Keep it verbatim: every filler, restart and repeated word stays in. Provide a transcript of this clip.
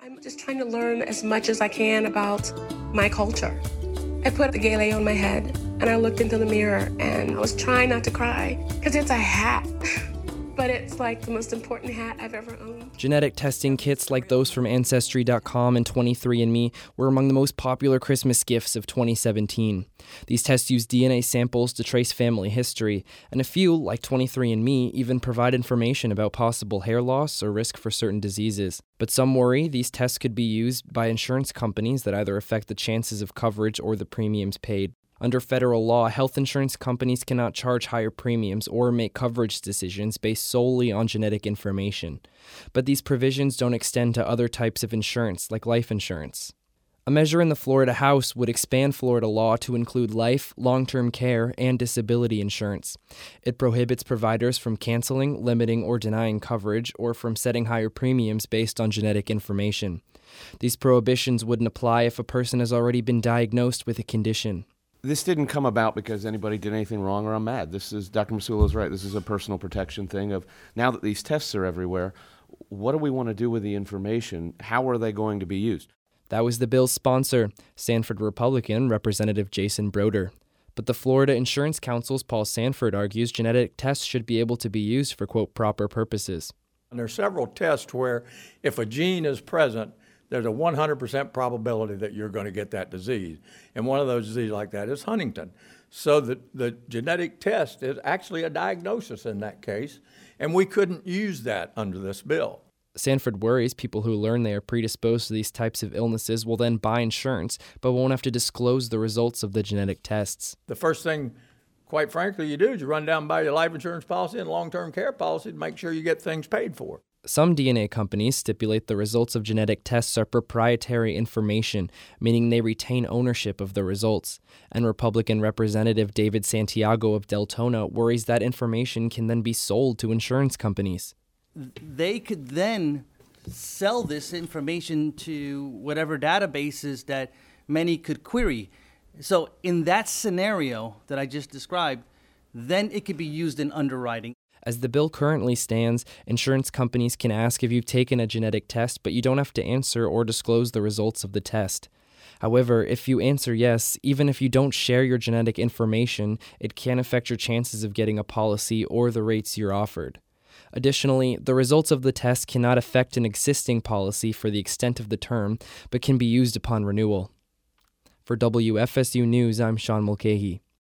I'm just trying to learn as much as I can about my culture. I put the gele on my head and I looked into the mirror and I was trying not to cry because it's a hat. But it's like the most important hat I've ever owned. Genetic testing kits like those from Ancestry dot com and twenty-three and me were among the most popular Christmas gifts of twenty seventeen. These tests use D N A samples to trace family history, and a few, like twenty-three and me, even provide information about possible hair loss or risk for certain diseases. But some worry these tests could be used by insurance companies that either affect the chances of coverage or the premiums paid. Under federal law, health insurance companies cannot charge higher premiums or make coverage decisions based solely on genetic information. But these provisions don't extend to other types of insurance, like life insurance. A measure in the Florida House would expand Florida law to include life, long-term care, and disability insurance. It prohibits providers from canceling, limiting, or denying coverage, or from setting higher premiums based on genetic information. These prohibitions wouldn't apply if a person has already been diagnosed with a condition. This didn't come about because anybody did anything wrong or I'm mad. This is, Doctor Masulla is right, this is a personal protection thing of, now that these tests are everywhere, what do we want to do with the information? How are they going to be used? That was the bill's sponsor, Sanford Republican Representative Jason Broder. But the Florida Insurance Council's Paul Sanford argues genetic tests should be able to be used for, quote, proper purposes. And there are several tests where if a gene is present, there's a one hundred percent probability that you're going to get that disease. And one of those diseases like that is Huntington. So the, the genetic test is actually a diagnosis in that case, and we couldn't use that under this bill. Sanford worries people who learn they are predisposed to these types of illnesses will then buy insurance, but won't have to disclose the results of the genetic tests. The first thing, quite frankly, you do is you run down and buy your life insurance policy and long-term care policy to make sure you get things paid for. Some D N A companies stipulate the results of genetic tests are proprietary information, meaning they retain ownership of the results. And Republican Representative David Santiago of Deltona worries that information can then be sold to insurance companies. They could then sell this information to whatever databases that many could query. So in that scenario that I just described, then it could be used in underwriting. As the bill currently stands, insurance companies can ask if you've taken a genetic test, but you don't have to answer or disclose the results of the test. However, if you answer yes, even if you don't share your genetic information, it can affect your chances of getting a policy or the rates you're offered. Additionally, the results of the test cannot affect an existing policy for the extent of the term, but can be used upon renewal. For W F S U News, I'm Sean Mulcahy.